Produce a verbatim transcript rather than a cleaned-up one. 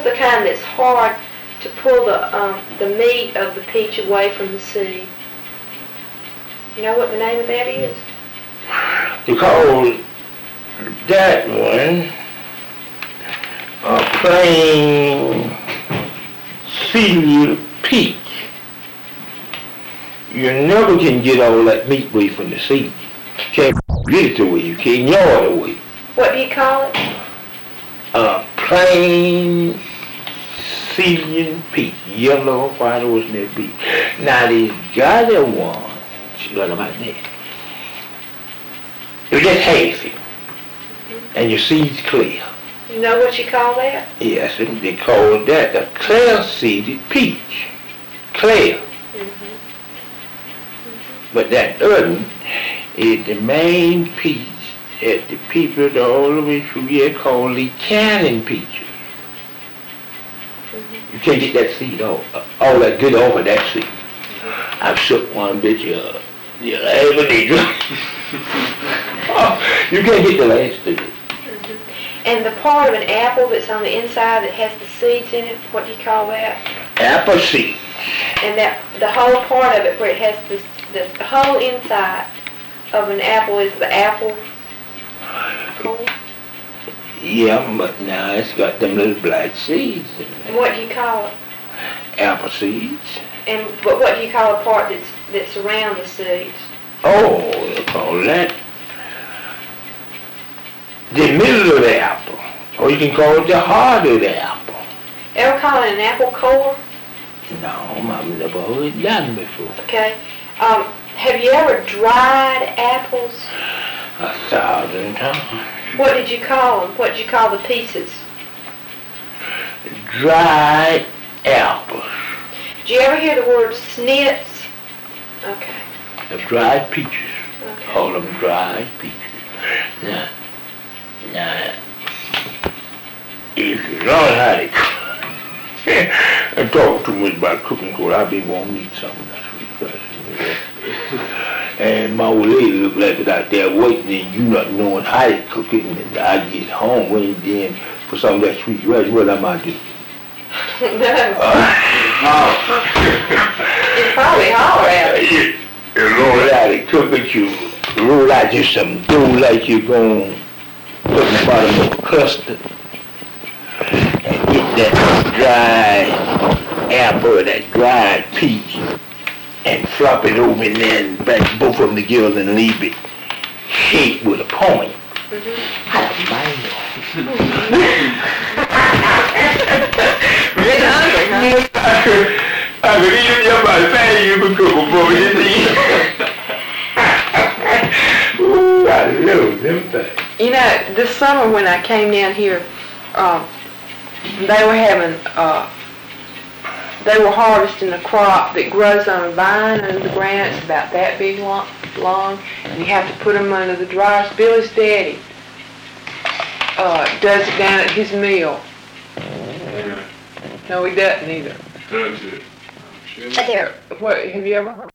the kind that's hard to pull the um, the meat of the peach away from the seed? You know what the name of that is? You call that one a plain seed peach. You never can get all that meat away from the seed. Can't get it away. You can't yaw it away. What do you call it? A plain seed peach, yellow, white, or that peach. Now these other ones, what about that? It's just half it, and your seed's clear. You know what you call that? Yes, and they call that a clear-seeded peach. Clear. Mm-hmm. Mm-hmm. But that other one is the main peach that the people all the way through here call the cannon peaches. Mm-hmm. You can't get that seed off, all that good off of that seed. Mm-hmm. I've shook one bitch up. You ever need oh, you can't get the last of it. Mm-hmm. And the part of an apple that's on the inside that has the seeds in it, what do you call that? Apple seed. And that the whole part of it where it has this, the, the whole inside of an apple is the apple core? Yeah, but now it's got them little black seeds in And it. what do you call it? Apple seeds. And but what do you call the part that's that's around the seeds? Oh, they call that the middle of the apple. Or you can call it the heart of the apple. Ever call it an apple core? No, Mama never heard it done before. Okay. Um, have you ever dried apples? A thousand times. What did you call them? What did you call the pieces? Dried apples. Did you ever hear the word snits? Okay. The dried peaches. Okay. Call them dried peaches. Now, now, if you learn how to cook, and talk too much about cooking, because I be wanting to eat something that's refreshing. And my old lady look like it out there waiting, and you not knowing how to cook it, and I get home waiting then for some of that sweet rice. What am I do? No. Uh, It's probably holler at it. You, you roll out and cook it, you roll out just some dough like you're going to put in the bottom of a custard. And get that dry apple, that dried peach, and flop it over and then back both of them together and leave it shaped with a point. Mm-hmm. I don't mind Really hungry, huh? I could eat it up my face, you could cook before you eat. Ooh, I love them things. You know, this summer when I came down here, um, they were having, uh, they were harvesting a crop that grows on a vine under the ground. It's about that big long, long and you have to put them under the dryers. Billy's daddy uh, does it down at his mill. No, he doesn't either. Does it? There. What, have you ever heard?